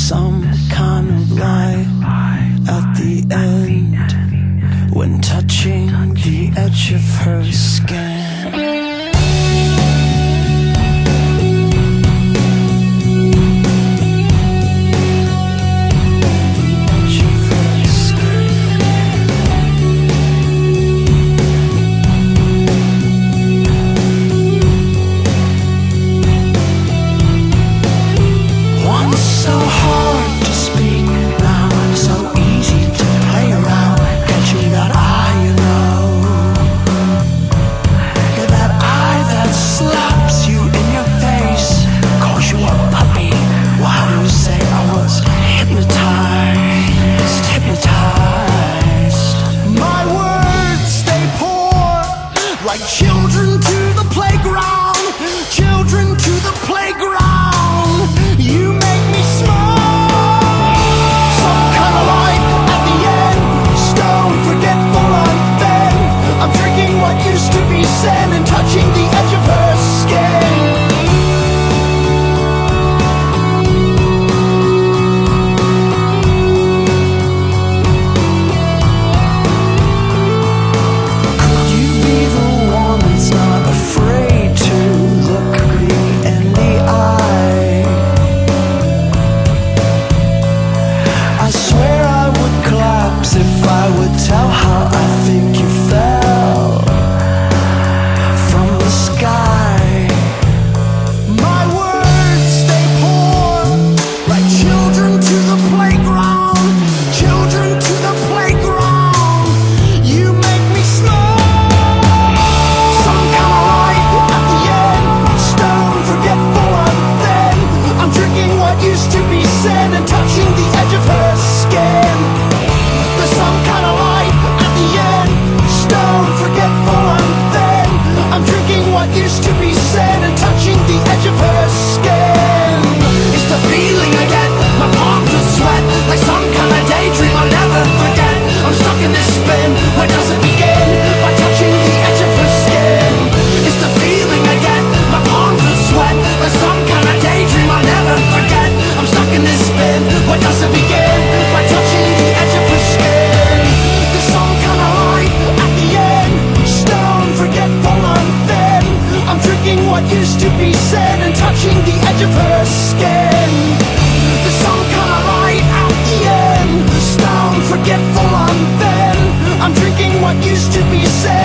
some kind of light at the end when touching the edge of her skin. Like children to the playground, children to the playground. You make me smile. Some kind of light at the end, stone, forgetful, unfed. I'm drinking what used to be sand and touching the edge of her skin. If I would tell how I think you fell from the sky. My words, they pour like children to the playground, children to the playground. You make me smile. Some kind of light at the end, stone, forgetful, unfed. I'm drinking what used to be sand and touching the edge of her skin. Some kind of light at the end, stone, forgetful, unfed. I'm drinking what used to be said and touching the edge of her skin. It's the feeling I get, my palms are sweat, like some kind of daydream I'll never forget. I'm stuck in this spin, where does it begin? By touching the edge of her skin. It's the feeling I get, my palms are sweat, like some kind of daydream I'll never forget. I'm stuck in this spin, where does it begin? By touching the edge of her skin. What used to be said and touching the edge of her skin. There's some kind of light at the end, stone, forgetful, unfed. I'm drinking what used to be said